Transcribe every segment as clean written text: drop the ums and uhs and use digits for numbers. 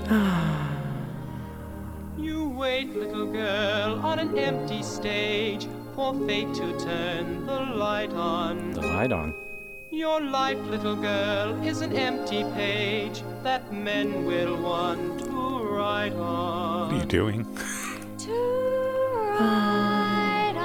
You wait, little girl, on an empty stage for fate to turn the light on. The light on. Your life, little girl, is an empty page that men will want to write on. What are you doing? To ride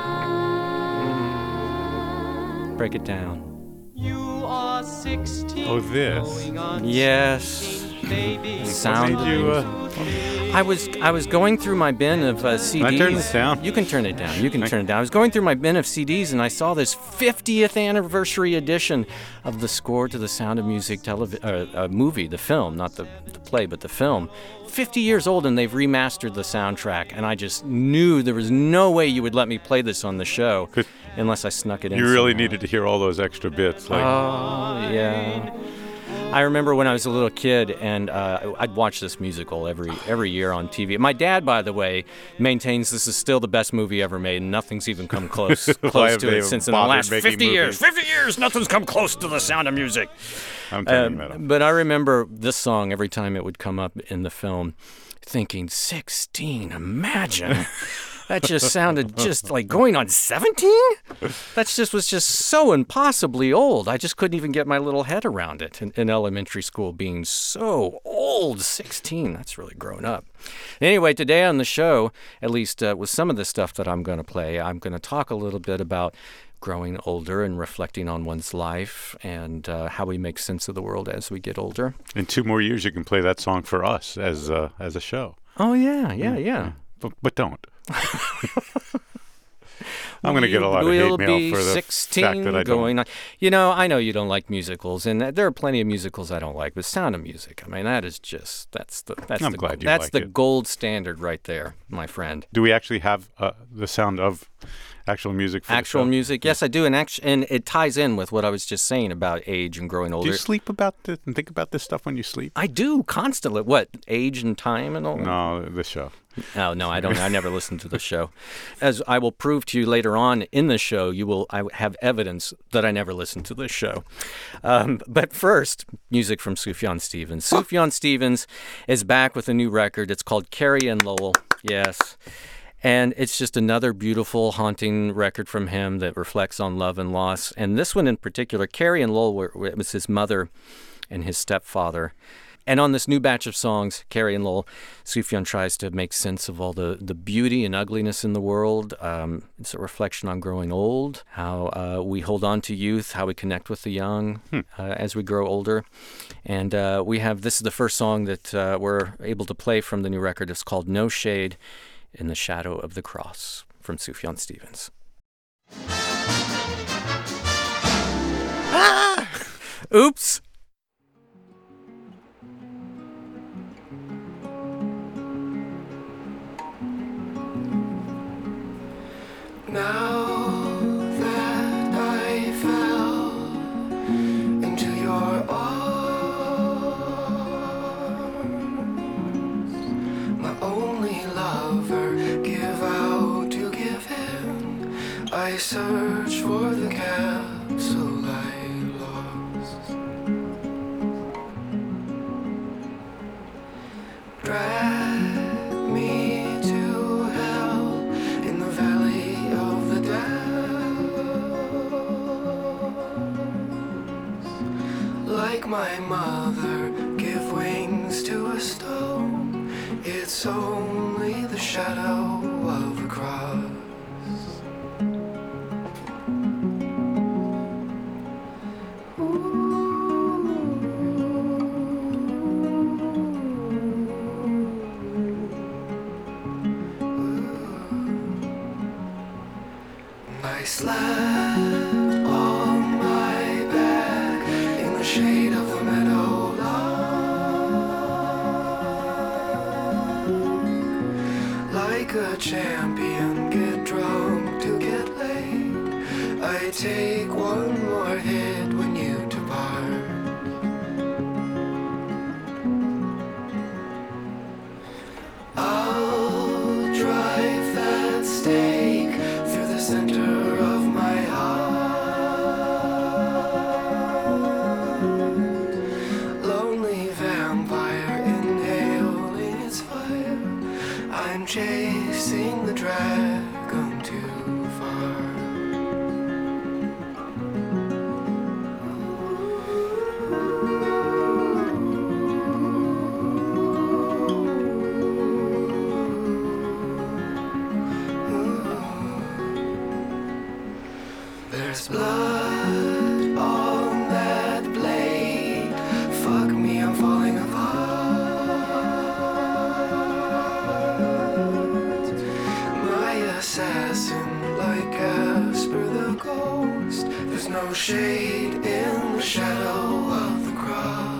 on. Break it down. You are 16. Oh, this. Going on Yes. 16, baby. Sound. What made you, I was going through my bin of CDs. Can I turn this down? You can turn it down. You can turn it down. I was going through my bin of CDs and I saw this 50th anniversary edition of the score to the Sound of Music movie, the film, not the play, but the film. 50 years old, and they've remastered the soundtrack. And I just knew there was no way you would let me play this on the show unless I snuck it in. You really somehow. needed to hear all those extra bits. Like, Oh, yeah. I remember when I was a little kid, and I'd watch this musical every year on TV. My dad, by the way, maintains this is still the best movie ever made, and nothing's even come close have to they it since in the bothered last making 50 years. movies? 50 years, nothing's come close to the Sound of Music. I'm turning that up. But I remember this song every time it would come up in the film, thinking, 16, imagine. That just sounded just like going on 17? That just was just so impossibly old. I just couldn't even get my little head around it in elementary school, being so old. 16, that's really grown up. Anyway, today on the show, at least with some of the stuff that I'm going to play, I'm going to talk a little bit about growing older and reflecting on one's life and how we make sense of the world as we get older. In 2 more years, you can play that song for us as a show. Oh, yeah. But don't. I'm going to get a lot of hate mail for the 16 fact that I going don't. on. You know, I know you don't like musicals, and there are plenty of musicals I don't like, but Sound of Music, I mean, that is just, that's I'm glad you that's like the it. gold standard right there, my friend. Do we actually have the sound of actual music for Actual the show? music, yes, I do, and it ties in with what I was just saying about age and growing Do older. you sleep about this and think about this stuff when you sleep? I do constantly. What, age and time and all? No, the show. Oh, no, I don't. I never listened to the show. As I will prove to you later on in the show, I have evidence that I never listened to this show. But first, music from Sufjan Stevens. Sufjan Stevens is back with a new record. It's called Carrie and Lowell. Yes. And it's just another beautiful, haunting record from him that reflects on love and loss. And this one in particular, Carrie and Lowell, it was his mother and his stepfather. And on this new batch of songs, Carrie and Lowell, Sufjan tries to make sense of all the beauty and ugliness in the world. It's a reflection on growing old, how we hold on to youth, how we connect with the young as we grow older. And this is the first song that we're able to play from the new record. It's called No Shade in the Shadow of the Cross from Sufjan Stevens. Oops! Now that I fell into your arms, my only lover, give out to give in. I search for the capsule I lost. Drag me to hell in the valley of the depths. Like my mother, give wings to a stone. It's only the shadow of a cross. I slept on my back in the shade of the meadowlark. Like a champion, get drunk to get laid. I take one more hit when you depart. I'll drive that stake through the center of my heart. Lonely vampire, inhale chasing the dragon too far. There's blood on that blade. Fuck me, I'm falling apart. My assassin, like Casper the Ghost. There's no shade in the shadow of the cross.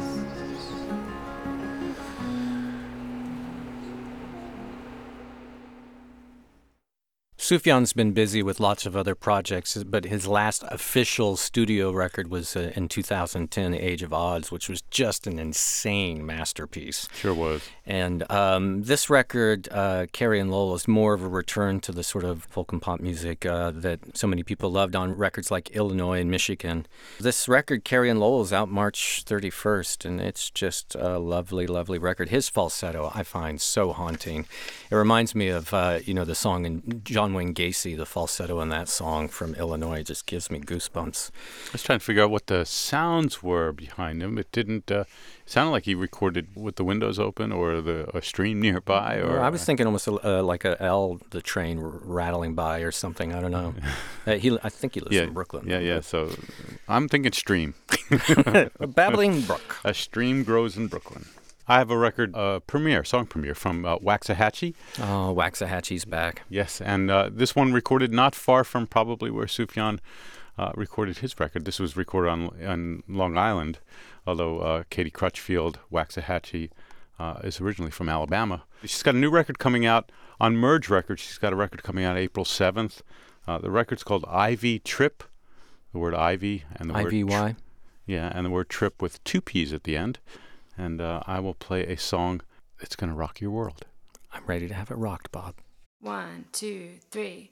Sufjan's been busy with lots of other projects, but his last official studio record was in 2010, Age of Odds, which was just an insane masterpiece. Sure was. And this record, Carrie and Lowell, is more of a return to the sort of folk and pop music that so many people loved on records like Illinois and Michigan. This record, Carrie and Lowell, is out March 31st, and it's just a lovely, lovely record. His falsetto, I find so haunting. It reminds me of, the song in John Wayne Gacy, the falsetto in that song from Illinois just gives me goosebumps. I was trying to figure out what the sounds were behind him. It didn't sound like he recorded with the windows open or a stream nearby. Or I was thinking almost like the train rattling by or something. I don't know. I think he lives in Brooklyn. Yeah. So I'm thinking stream. A babbling brook. A stream grows in Brooklyn. I have a record song premiere from Waxahachie. Oh, Waxahachie's back. Yes, and this one recorded not far from probably where Sufjan recorded his record. This was recorded on Long Island, although Katie Crutchfield, Waxahachie, is originally from Alabama. She's got a new record coming out on Merge Records. She's got a record coming out April 7th. The record's called Ivy Trip, the word Ivy and the word IVY. And the word trip with two P's at the end. And I will play a song that's going to rock your world. I'm ready to have it rocked, Bob. 1, 2, 3.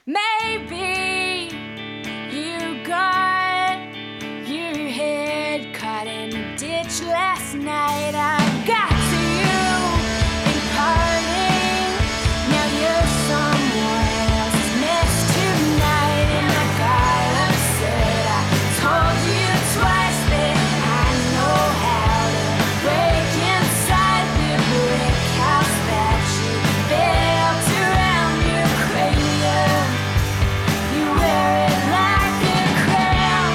Maybe you got your head caught in a ditch last night. I got to you in parting. Now you're someone else's mess tonight. And I got upset. I told you twice that I know how to break inside the brick house that you built around your cranium. You wear it like a crown.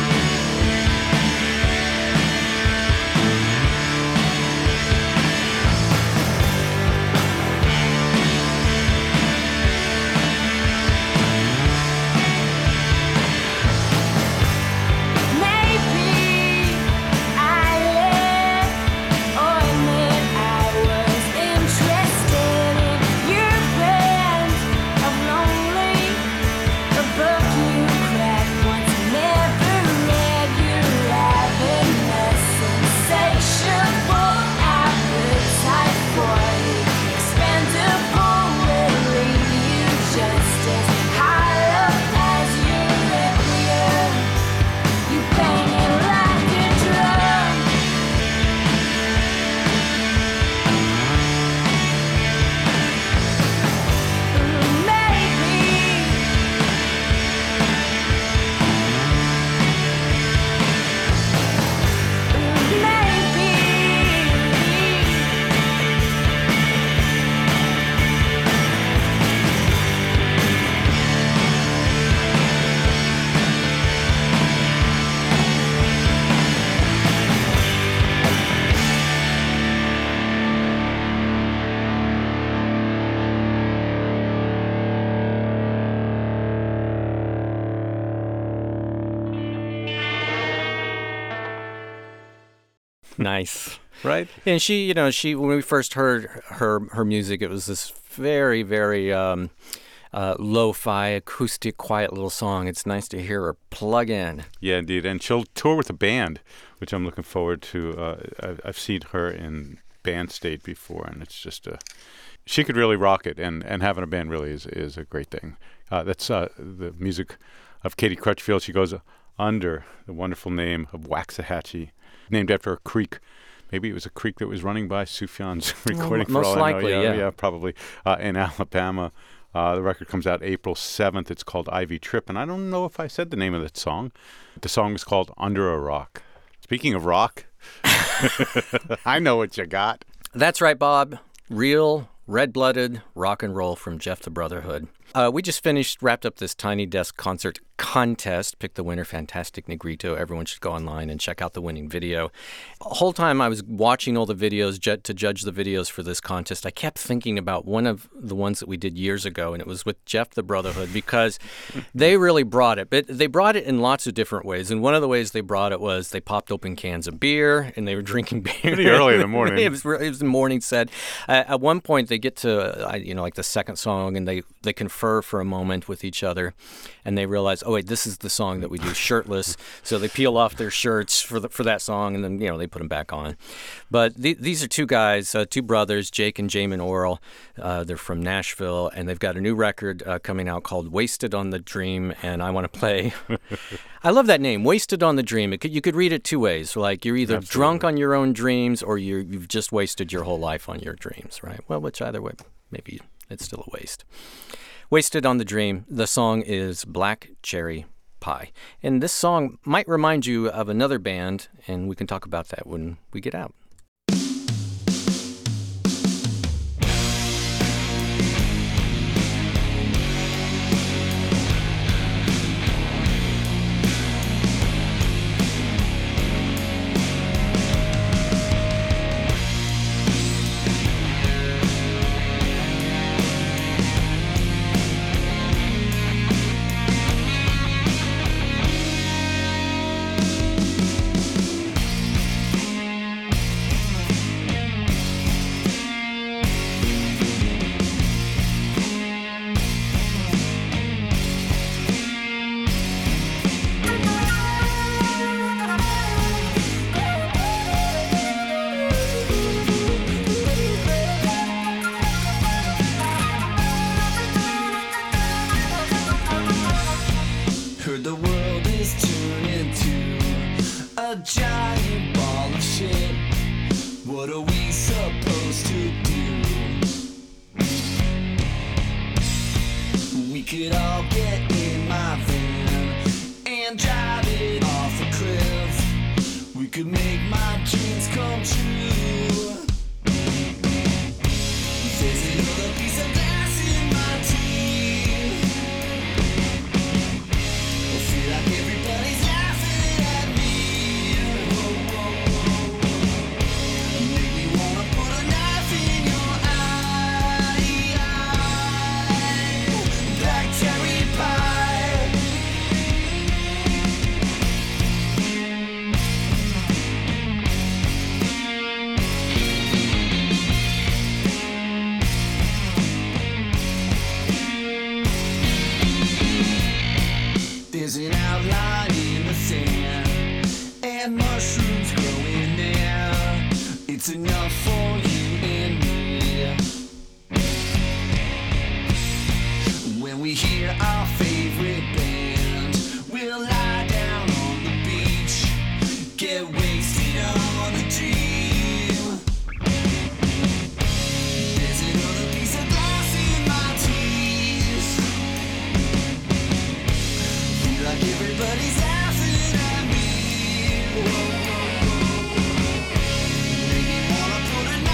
Maybe I lied or admit I was interested in your brand of lonely, a book you cracked once and never read. Your ravenous, insatiable appetite for the expendable will leave you just as hollow as your requiem. You bang it like a drum. Nice. Right? And she when we first heard her music, it was this very, very lo-fi, acoustic, quiet little song. It's nice to hear her plug in. Yeah, indeed. And she'll tour with a band, which I'm looking forward to. I've seen her in band state before, and it's just she could really rock it. And having a band really is a great thing. That's the music of Katie Crutchfield. She goes under the wonderful name of Waxahachie, named after a creek Maybe it was a creek that was running by Sufjan's recording. For most all I know. likely, yeah. Probably in Alabama. The record comes out April 7th. It's called Ivy Trip, and I don't know if I said the name of that song. The song is called Under a Rock. Speaking of rock, I know what you got. That's right, Bob. Real, red-blooded rock and roll from Jeff the Brotherhood. We just wrapped up this Tiny Desk concert contest. Pick the winner, Fantastic Negrito. Everyone should go online and check out the winning video. The whole time I was watching all the videos to judge the videos for this contest, I kept thinking about one of the ones that we did years ago, and it was with Jeff the Brotherhood, because they really brought it. But they brought it in lots of different ways, and one of the ways they brought it was they popped open cans of beer, and they were drinking beer. Pretty early in the morning. It was the morning set. At one point, they get to, like the second song, and they confer for a moment with each other, and they realize, oh wait, this is the song that we do shirtless. So they peel off their shirts for that song, and then they put them back on. But these are two guys, two brothers, Jake and Jamin Orrell. They're from Nashville, and they've got a new record coming out called "Wasted on the Dream," and I want to play. I love that name, "Wasted on the Dream." You could read it two ways. Like you're either drunk on your own dreams, or you've just wasted your whole life on your dreams, right? Well, which either way, maybe it's still a waste. Wasted on the Dream. The song is Black Cherry Pie. And this song might remind you of another band, and we can talk about that when we get out. Giant ball of shit. What are we supposed to do? We could all get in my van and drive it off a cliff. We could make my dreams come true. There's another piece of glass in my teeth. I feel like everybody's laughing at me. There's an outline in the sand and mushrooms growing there. It's enough for you and me. When we hear our favorite band, we'll lie down on the beach, get wasted on the dream. There's another piece of glass in my teeth. Feel like everybody's laughing at me. Maybe wanna put a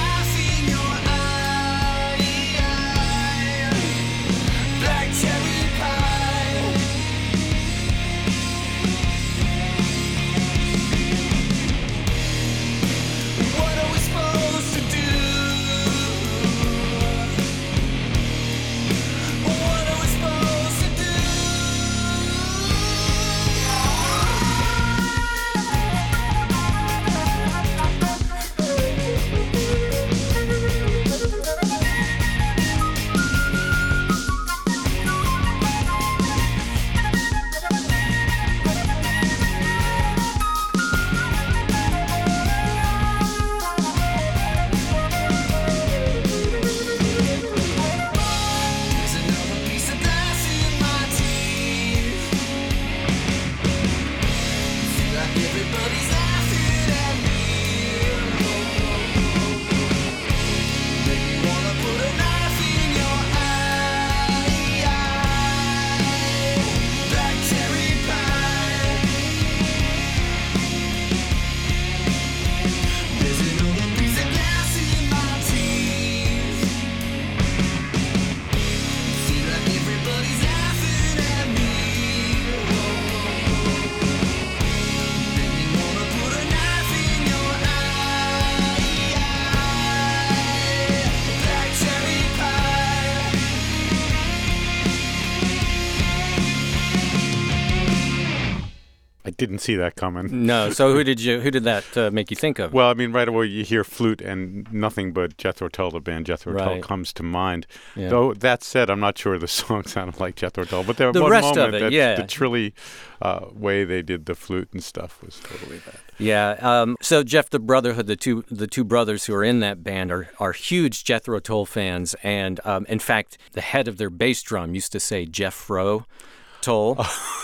didn't see that coming. No. So who did that make you think of? Well, I mean, right away you hear flute and nothing but Jethro Tull, the band Jethro Tull, Right. comes to mind. Yeah. Though that said, I'm not sure the song sounded like Jethro Tull, but there was The one rest of moment it, that yeah. the trilly way they did the flute and stuff was totally that. Yeah. So Jeff, the Brotherhood, the two brothers who are in that band are huge Jethro Tull fans, and in fact, the head of their bass drum used to say Jeffro Tull.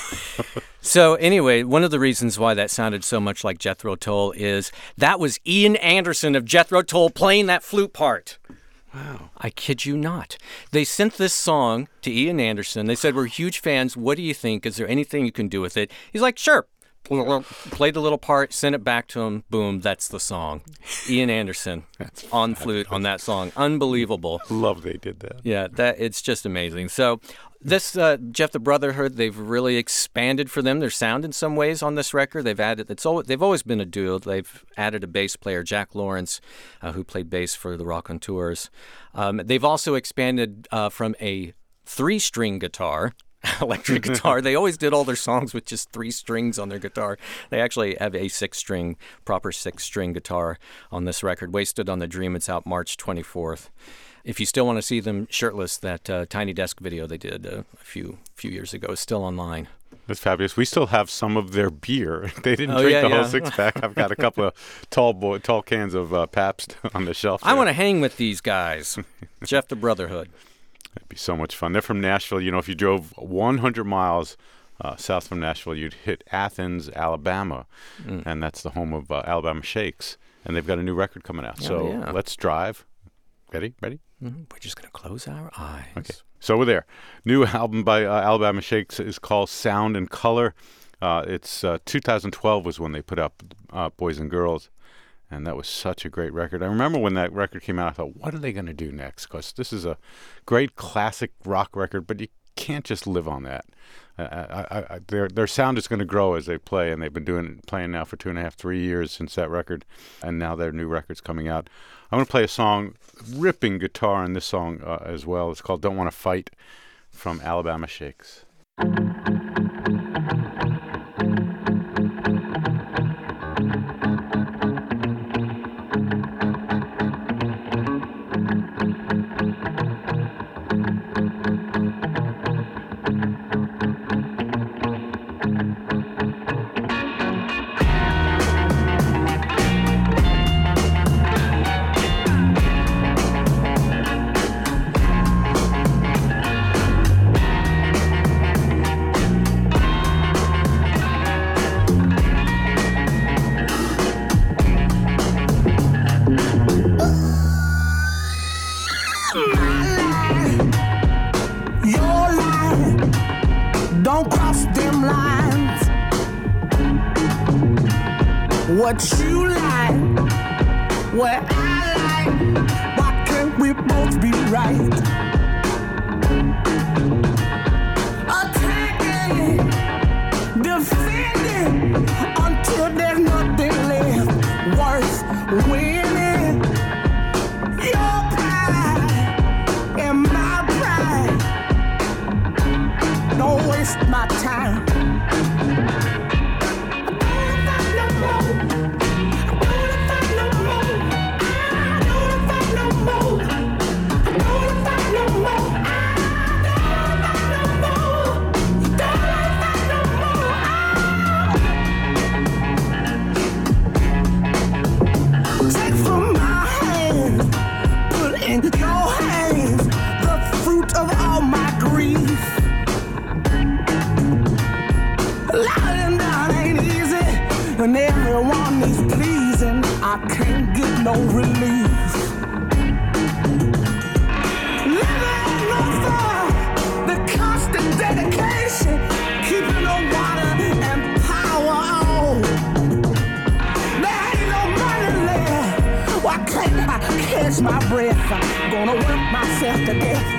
So anyway, one of the reasons why that sounded so much like Jethro Tull is that was Ian Anderson of Jethro Tull playing that flute part. Wow. I kid you not. They sent this song to Ian Anderson. They said, "We're huge fans. What do you think? Is there anything you can do with it?" He's like, "Sure." Played the little part, sent it back to him. Boom, that's the song. Ian Anderson on flute on that song. Unbelievable. Love they did that. Yeah, it's just amazing. So this Jeff the Brotherhood, they've really expanded for them their sound in some ways on this record. They've always been a duo. They've added a bass player, Jack Lawrence, who played bass for the Rock on Tours. They've also expanded from a 3-string guitar. Electric guitar. They always did all their songs with just 3 strings on their guitar. They actually have a proper 6-string guitar on this record. Wasted on the Dream. It's out March 24th. If you still want to see them shirtless, that Tiny Desk video they did a few years ago is still online. That's fabulous. We still have some of their beer. They didn't Oh, drink yeah, the whole yeah. 6-pack. I've got a couple of tall cans of Pabst on the shelf. I want to hang with these guys. Jeff the Brotherhood. It'd be so much fun. They're from Nashville. You know, if you drove 100 miles south from Nashville, you'd hit Athens, Alabama, and that's the home of Alabama Shakes. And they've got a new record coming out. So yeah. let's drive. Ready? We're just going to close our eyes. Okay. So we're there. New album by Alabama Shakes is called Sound and Color. It's 2012 was when they put up Boys and Girls. And that was such a great record. I remember when that record came out, I thought, what are they going to do next? Because this is a great classic rock record, but you can't just live on that. Their sound is going to grow as they play, and they've been playing now for 2.5, 3 years since that record, and now their new record's coming out. I'm going to play a song, ripping guitar in this song as well. It's called Don't Want to Fight from Alabama Shakes. Don't cross them lines. What you like, what I like. Why can't we both be right? Attacking, defending, until there's nothing left worth winning. Your pride and my pride. Don't waste my time. Take from my hands, put in your hands the fruit of all my grief. Lying down ain't easy, and everyone needs pleasing. I can't get no relief. Living on fire, the constant dedication, keeping the water and power on. There ain't no money left. Why can't I catch my breath? I'm gonna work myself to death.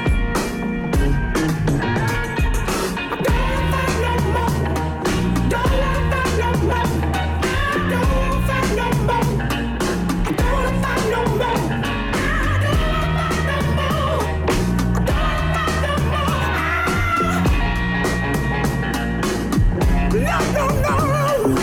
No, no, no, no.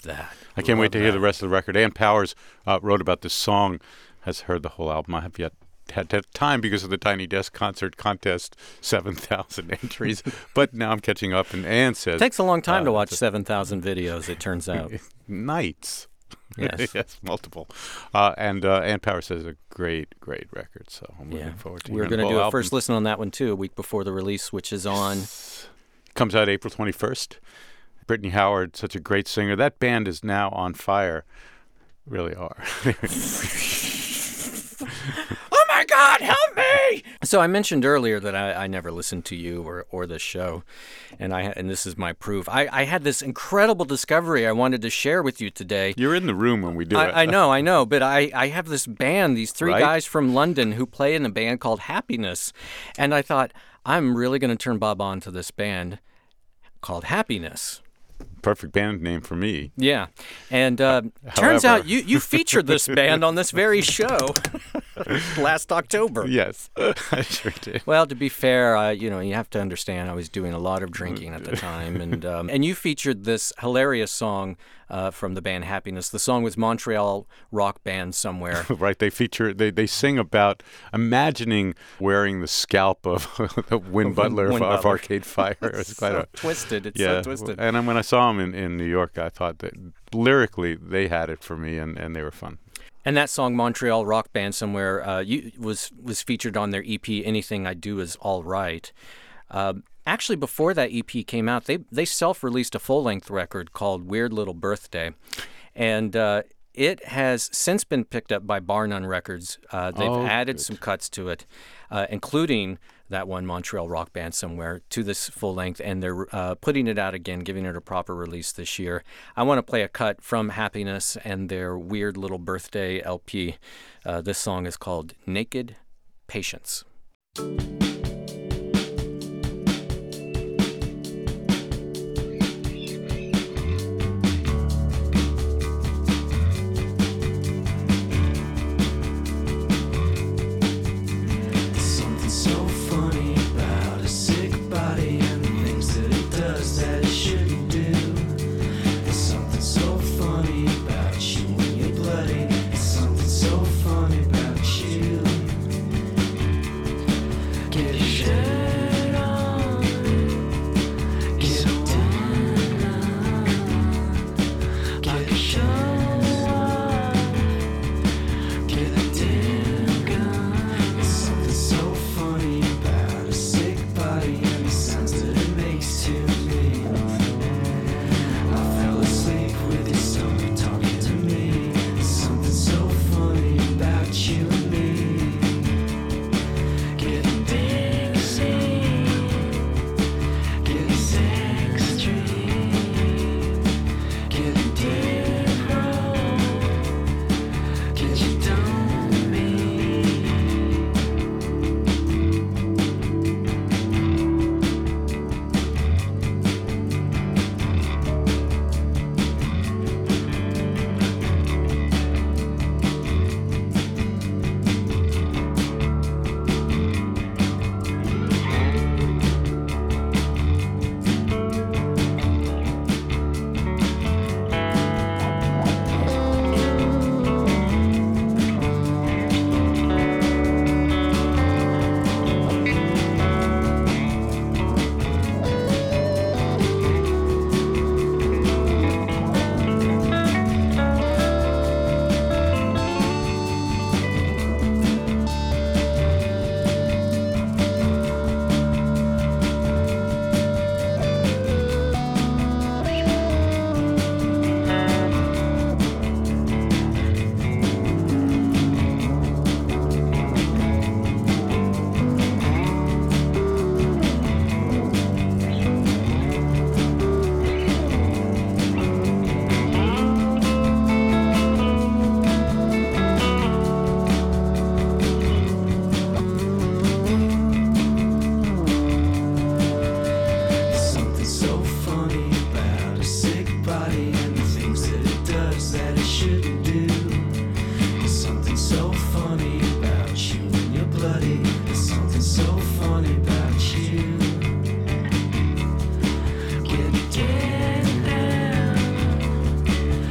that. I can't wait to hear that. the rest of the record. Ann Powers wrote about this song, has heard the whole album. I have yet had time because of the Tiny Desk Concert Contest, 7,000 entries. But now I'm catching up, and Ann says... It takes a long time to watch 7,000 videos, it turns out. Nights. Yes. Yes, multiple. And Ann Powers says a great record, so I'm looking forward to We're hearing going the to whole do a album. first listen on that one, too, a week before the release, which is on... Comes out April 21st. Brittany Howard, such a great singer. That band is now on fire. Really are. Oh my God, help me! So I mentioned earlier that I never listened to you or this show, and this is my proof. I had this incredible discovery I wanted to share with you today. You're in the room when we do it. I know, but I have this band, these three Right? guys from London who play in a band called Happiness, and I thought, I'm really going to turn Bob on to this band called Happiness. Perfect band name for me. Yeah, and turns However- out you featured this band on this very show last October. Yes, I sure did. Well, to be fair, you have to understand I was doing a lot of drinking at the time, and you featured this hilarious song from the band Happiness. The song was Montreal Rock Band Somewhere. Right, they sing about imagining wearing the scalp of the Win Butler Win of Butler. Arcade Fire. It's quite So twisted. It's yeah. so twisted. And when I saw them in New York, I thought that lyrically they had it for me, and they were fun. And that song, Montreal Rock Band Somewhere, was featured on their EP, Anything I Do Is All Right. Actually, before that EP came out, they self-released a full-length record called Weird Little Birthday. And it has since been picked up by Bar None Records. They've added some cuts to it, including that one, Montreal Rock Band Somewhere, to this full length, and they're putting it out again, giving it a proper release this year. I want to play a cut from Happiness and their Weird Little Birthday LP. This song is called Naked Patience. Something so funny about a sick body and the things that it does that it shouldn't do. There's something so funny about you when you're bloody. There's something so funny about you. Get a shirt on, get down, get a show off, get a damn gun. There's something so funny about a sick body and the sounds that it makes to me. I fell asleep with your stomach talking to me. There's something so funny about you and me. Getting dixie, getting sex dream, getting deep roll, get you done me. There's something so funny about a sick body and the things that it does that it shouldn't do. There's something so funny about you when you're bloody. There's something so funny about you. Get down,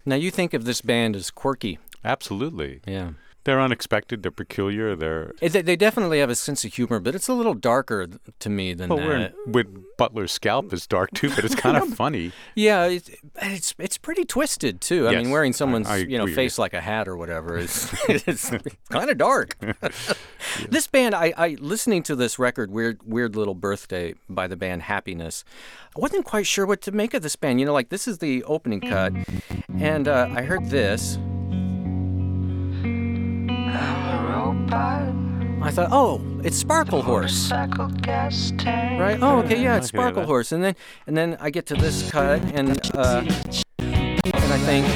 Now, you think of this band as quirky. Absolutely. Yeah. They're unexpected. They're peculiar. They definitely have a sense of humor, but it's a little darker to me than that. With Butler's Scalp is dark too, but it's kind of funny. Yeah, it's pretty twisted too. Yes, I mean, wearing someone's I face like a hat or whatever is it's kind of dark. This band, I listening to this record, Weird Little Birthday by the band Happiness, I wasn't quite sure what to make of this band. Like, this is the opening cut, and I heard this. I thought, oh, it's Sparkle Horse, right? Oh, okay, yeah, it's Sparkle Horse, and then I get to this cut, and I think,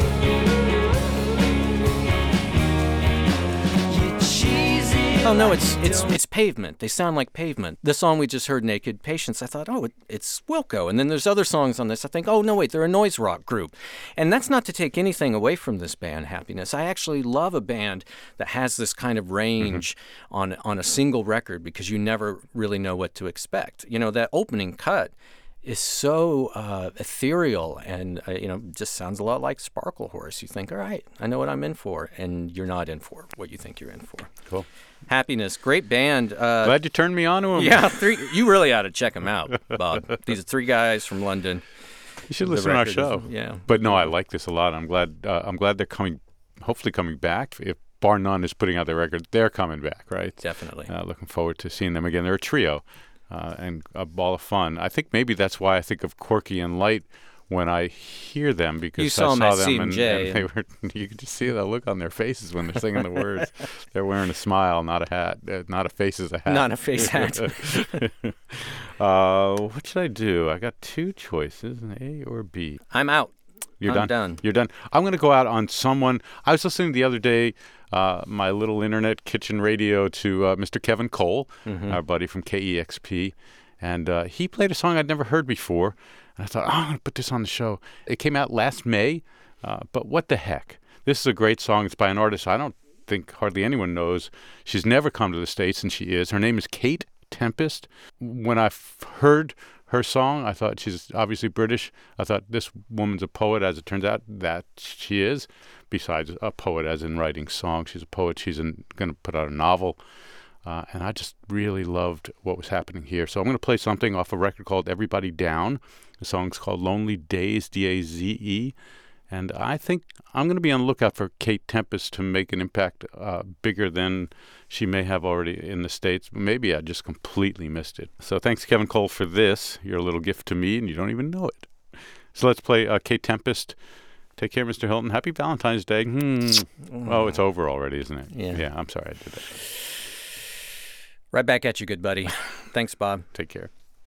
oh no, it's Pavement. They sound like Pavement. The song we just heard, Naked Patience, I thought, oh, it's Wilco. And then there's other songs on this. I think, oh no, wait, they're a noise rock group. And that's not to take anything away from this band, Happiness. I actually love a band that has this kind of range on a single record, because you never really know what to expect. That opening cut is so ethereal and, just sounds a lot like Sparkle Horse. You think, all right, I know what I'm in for, and you're not in for what you think you're in for. Cool. Happiness, great band. Glad you turned me on to them. Yeah, you really ought to check them out, Bob. These are three guys from London. You should listen to our show. Yeah. But no, I like this a lot. I'm glad they're hopefully coming back. If bar none is putting out their record, they're coming back, right? Definitely. Looking forward to seeing them again. They're a trio. And a ball of fun. I think maybe that's why I think of Quirky and Light when I hear them, because you saw I saw them and they were. You could just see the look on their faces when they're singing the words. They're wearing a smile, not a hat. Not a face is a hat. Not a face hat. What should I do? I got two choices, A or B. I'm out. I'm done. You're done. I'm going to go out on someone. I was listening the other day, my little internet kitchen radio, to Mr. Kevin Cole, our buddy from KEXP, and he played a song I'd never heard before. And I thought, I'm going to put this on the show. It came out last May, but what the heck? This is a great song. It's by an artist I don't think hardly anyone knows. She's never come to the States, and she is. Her name is Kate Tempest. When I heard her song, I thought, she's obviously British. I thought, this woman's a poet. As it turns out, that she is. Besides a poet as in writing songs, she's a poet. She's going to put out a novel. And I just really loved what was happening here. So I'm going to play something off a record called Everybody Down. The song's called Lonely Days, D-A-Z-E. And I think I'm going to be on the lookout for Kate Tempest to make an impact bigger than she may have already in the States. Maybe I just completely missed it. So thanks, Kevin Cole, for this. You're a little gift to me, and you don't even know it. So let's play Kate Tempest. Take care, Mr. Hilton. Happy Valentine's Day. Oh, it's over already, isn't it? Yeah. I'm sorry I did that. Right back at you, good buddy. Thanks, Bob. Take care.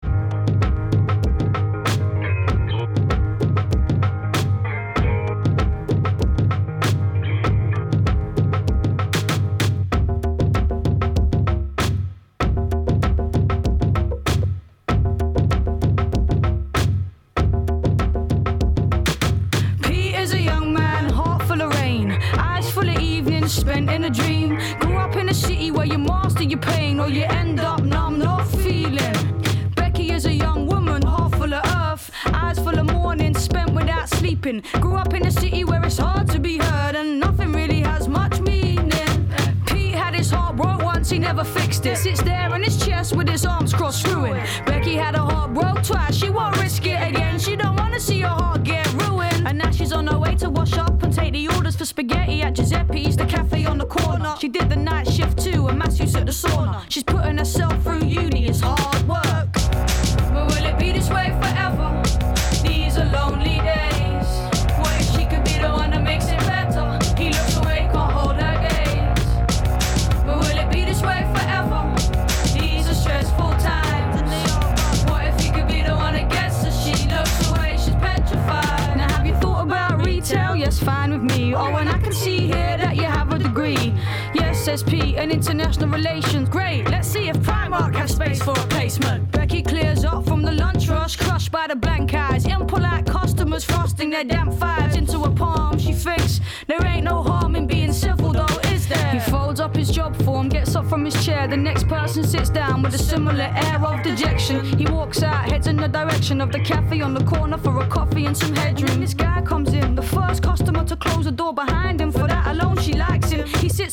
Spent in a dream, grew up in a city where you master your pain or you end up numb, not feeling. Becky is a young woman, heart full of earth, eyes full of morning, spent without sleeping. Grew up in a city where it's hard to be heard and nothing really has much meaning. Pete had his heart broke once, he never fixed it. Sits there in his chest with his arms crossed through it. Becky had her heart broke twice, she won't risk it again. She don't wanna see her heart get ruined. And now she's on her way to wash up and take the orders for spaghetti at Giuseppe's, the cafe on the corner. She did the night shift too, and masseuse at the sauna. She's putting herself through uni, it's hard work. But will it be this way forever? These are lonely days. What if she could be the one that makes it better? He looks away, can't hold her gaze. But will it be this way forever? These are stressful times. What if he could be the one that gets her? She looks away, she's petrified. Now have you thought about retail? Yes, fine with me. Oh, and I can see here that you have a degree. Yes, says Pete, and international relations. Great, let's see if Primark has space for a placement. Becky clears up from the lunch rush, crushed by the blank eyes. Impolite customers thrusting their damp fives into her palm. She thinks there ain't no harm in being civil though, is there? He folds up his job form, gets up from his chair. The next person sits down with a similar air of dejection. He walks out, heads in the direction of the cafe on the corner for a coffee and some headroom. This guy comes in, the first customer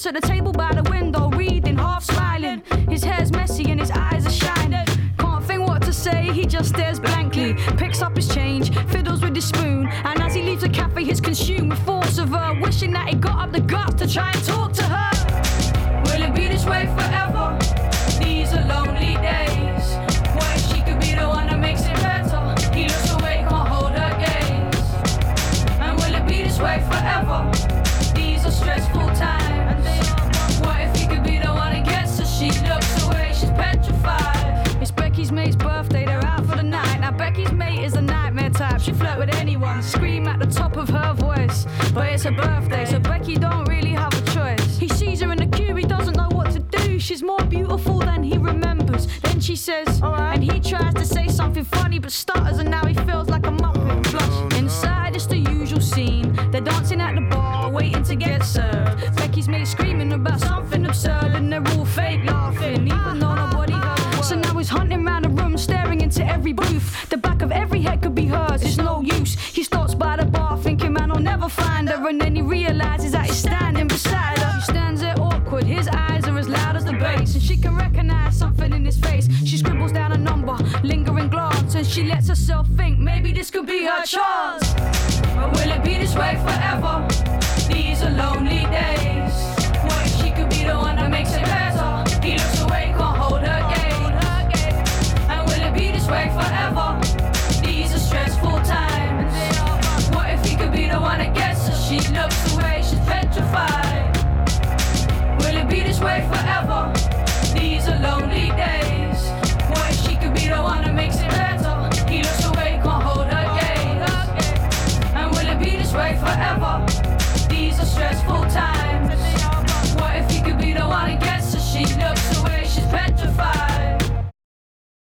sits at the table by the window, reading, half smiling. His hair's messy and his eyes are shining. Can't think what to say, he just stares blankly. Picks up his change, fiddles with his spoon, and as he leaves the cafe he's consumed with thoughts of her, wishing that he got up the guts to try and talk to her. Will it be this way forever? These are lonely days. What if she could be the one that makes it better? He looks away, can't hold her gaze. And will it be this way forever? These are stressful times. What if he could be the one that gets her? She looks away, she's petrified. It's Becky's mate's birthday, they're out for the night. Now Becky's mate is a nightmare type. She flirt with anyone, scream at the top of her voice. But it's her birthday, so Becky don't really have a choice. He sees her in the queue, he doesn't know what to do. She's more beautiful than he remembers. Then she says, alright. And he tries to say something funny but stutters, and now he feels like a muppet. Flush. Inside it's the usual scene. They're dancing at the bar, waiting to get served. Becky's mate screaming about something absurd, and they're all fake laughing, even though nobody heard a word. So now he's hunting around the room, staring into every booth. The back of every head could be hers, it's no use. He stops by the bar thinking, man, I'll never find her. And then he realizes that he's standing beside her. He stands there awkward, his eyes are as loud as the bass, and she can recognize something in his face. She scribbles down a number, lingering glance, and she lets herself think maybe this could be her chance. But will it be this way forever? These are lonely days.